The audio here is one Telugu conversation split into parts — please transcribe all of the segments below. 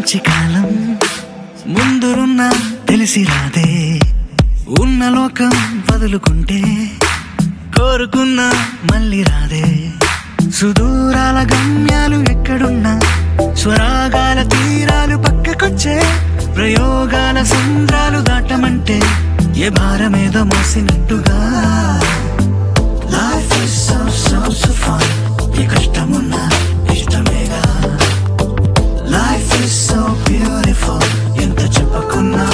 మంచి కాలం ముందురున్న తెలిసి రాదే ఉన్న లోకం వదులుకుంటే కోరుకున్న మళ్ళీ రాదే సుదూరాల గమ్యాలు ఎక్కడున్నా స్వరాగాల తీరాలు పక్కకొచ్చే ప్రయోగాల సంద్రాలు దాటమంటే ఏ భారమేదో మోసినట్టుగా Life is so fun A కష్టమున్నా ఇష్టమేగా Life is so beautiful ఎంత చెప్పకున్నా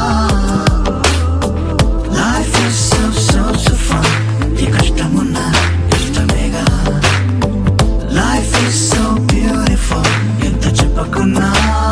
Life is so fun A కష్టమున్నా ఇష్టమేగా Life is so beautiful ఎంత చెప్పకున్నా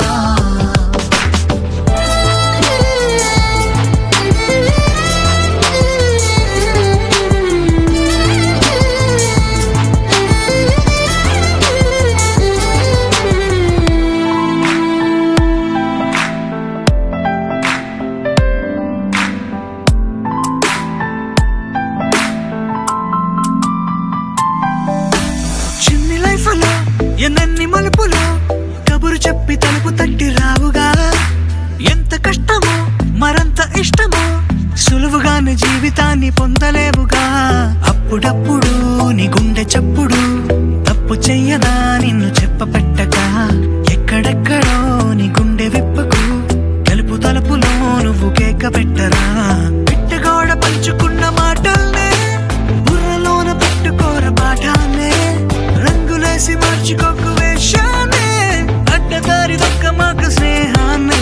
ఎన్నెన్ని మలుపులు కబురు చెప్పి తలుపు తట్టి రావుగా ఎంత కష్టమో మరంత ఇష్టమో సులువుగానే జీవితాన్ని పొందలేవుగా అప్పుడప్పుడు నీ గుండె చప్పుడు తప్పు చెయ్యదా నిన్ను చెప్పపెట్టక ఎక్కడెక్కడో నీ గుండె విప్పకు తెలుపు తలుపులో నువ్వు కేక పెట్టరా పిట్టగోడ పంచుకున్న మాటల్నే బుర్రలోన పెట్టుకోర పాఠాన్నే రంగులేసి మార్చుకోకు వేషాన్నే అడ్డదారి దొక్క మాకు స్నేహాన్నే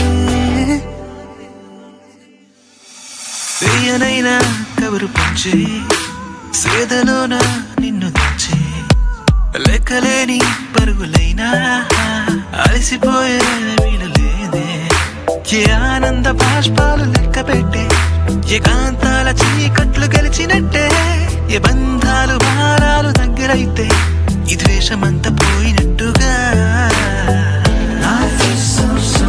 వేయనైనా కబురు పంచే సేదలోన నిన్ను తెచ్చే లెక్కలేని పరుగులైనా అలసిపోయే వీలులేదే ఏ ఆనంద బాష్పాలు లెక్క పెట్టే ఏకాంతాల చీకట్లు గెలిచినట్టే ఏ బంధాలు భారాలు దగ్గరైతే ఈ ద్వేషమంతా పోయినట్టుగా Life is so